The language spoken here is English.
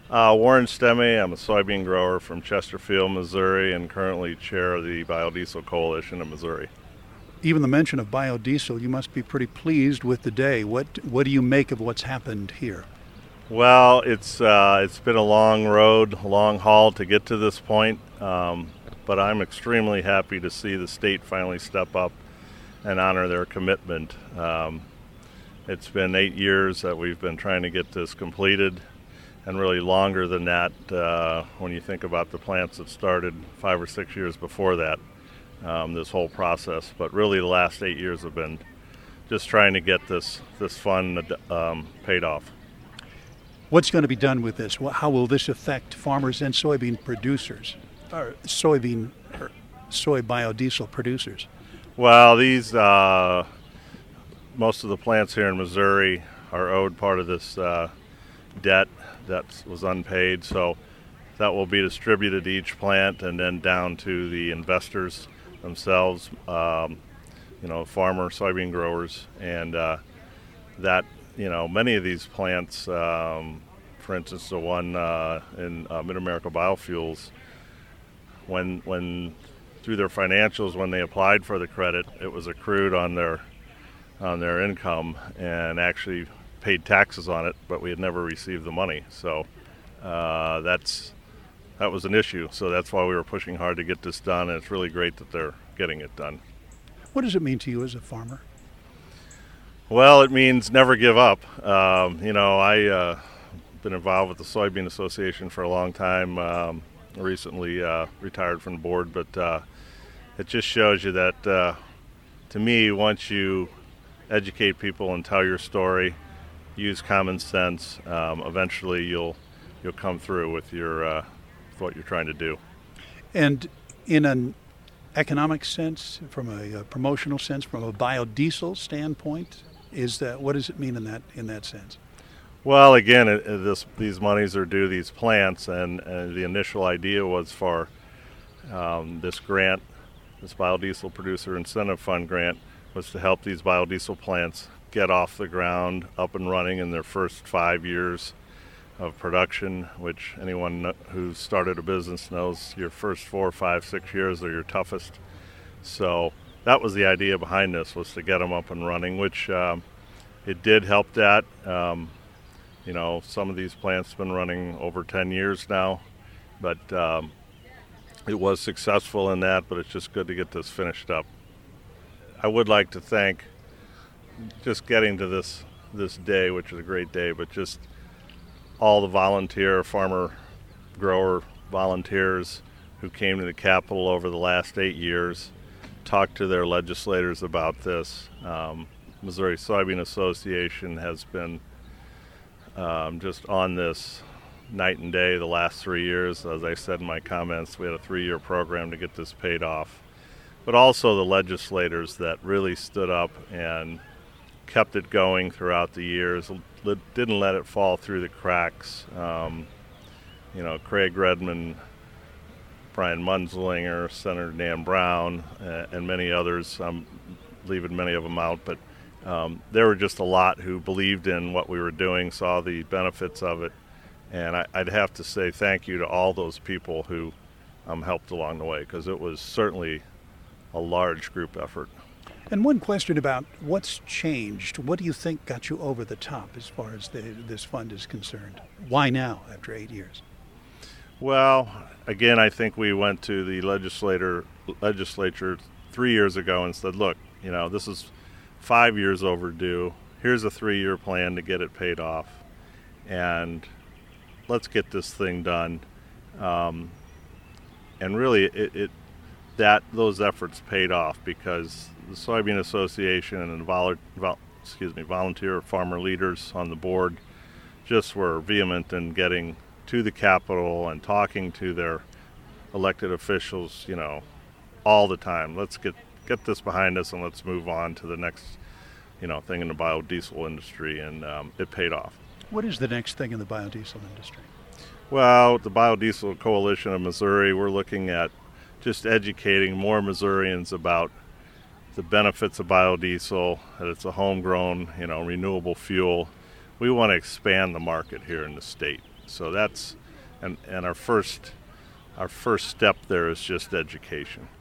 Warren Stemme. I'm a soybean grower from Chesterfield, Missouri, and currently chair of the Biodiesel Coalition of Missouri. Even the mention of biodiesel, you must be pretty pleased with the day. What do you make of what's happened here? Well, it's been a long road, a long haul to get to this point, but I'm extremely happy to see the state finally step up and honor their commitment. It's been 8 years that we've been trying to get this completed, and really longer than that when you think about the plants that started 5 or 6 years before that, this whole process. But really the last 8 years have been just trying to get this fund paid off. What's going to be done with this? How will this affect farmers and soybean producers, or soy biodiesel producers? Well, these most of the plants here in Missouri are owed part of this debt that was unpaid, so that will be distributed to each plant and then down to the investors themselves, farmer soybean growers, and that many of these plants, for instance, the one in Mid-America Biofuels, when through their financials, when they applied for the credit, it was accrued on their income and actually paid taxes on it, but we had never received the money. So that was an issue. So that's why we were pushing hard to get this done, and it's really great that they're getting it done. What does it mean to you as a farmer? Well, it means never give up. I've been involved with the Soybean Association for a long time. Recently retired from the board, but it just shows you that, to me, once you educate people and tell your story, use common sense, eventually you'll come through with your what you're trying to do. And in an economic sense, from a promotional sense, from a biodiesel standpoint, what does it mean in that sense? Well, again, these monies are due these plants, and the initial idea was for this grant, this Biodiesel Producer Incentive Fund grant, was to help these biodiesel plants get off the ground, up and running in their first 5 years of production, which anyone who's started a business knows your first 4, 5, 6 years are your toughest. So that was the idea behind this, was to get them up and running, which it did help that. Some of these plants have been running over 10 years now, but it was successful in that, but it's just good to get this finished up. I would like to thank, just getting to this day, which is a great day, but just all the farmer grower volunteers who came to the Capitol over the last 8 years, talked to their legislators about this. Missouri Soybean Association has been just on this night and day the last 3 years. As I said in my comments, we had a 3-year program to get this paid off. But also the legislators that really stood up and kept it going throughout the years, didn't let it fall through the cracks. Craig Redmond, Brian Munzlinger, Senator Dan Brown, and many others. I'm leaving many of them out, but there were just a lot who believed in what we were doing, saw the benefits of it, and I'd have to say thank you to all those people who helped along the way, because it was certainly a large group effort. And one question about what's changed. What do you think got you over the top as far as this fund is concerned? Why now, after 8 years? Well, again, I think we went to the legislature 3 years ago and said, look, this is 5 years overdue. Here's a 3-year plan to get it paid off, and let's get this thing done. And really, those efforts paid off, because the Soybean Association and the volunteer farmer leaders on the board just were vehement in getting to the Capitol and talking to their elected officials, all the time. Let's get this behind us and let's move on to the next, thing in the biodiesel industry, and it paid off. What is the next thing in the biodiesel industry? Well, the Biodiesel Coalition of Missouri, we're looking at just educating more Missourians about the benefits of biodiesel, that it's a homegrown, renewable fuel. We want to expand the market here in the state. So that's and our first step there is just education.